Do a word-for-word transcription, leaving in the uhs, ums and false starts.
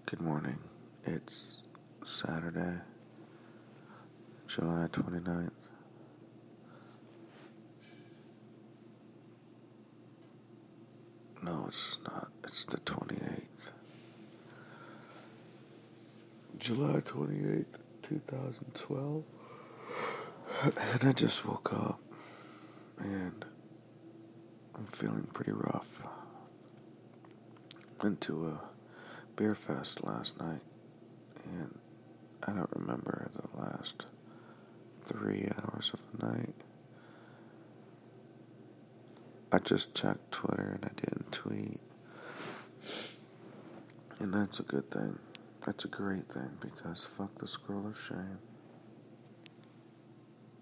Good morning. It's Saturday, July twenty-ninth. No, it's not. It's the twenty-eighth. July twenty-eighth, twenty twelve. And I just woke up and I'm feeling pretty rough. Went to a beer fest last night and I don't remember the last three hours of the night. I just checked Twitter and I didn't tweet. And that's a good thing. That's a great thing because fuck the scroll of shame.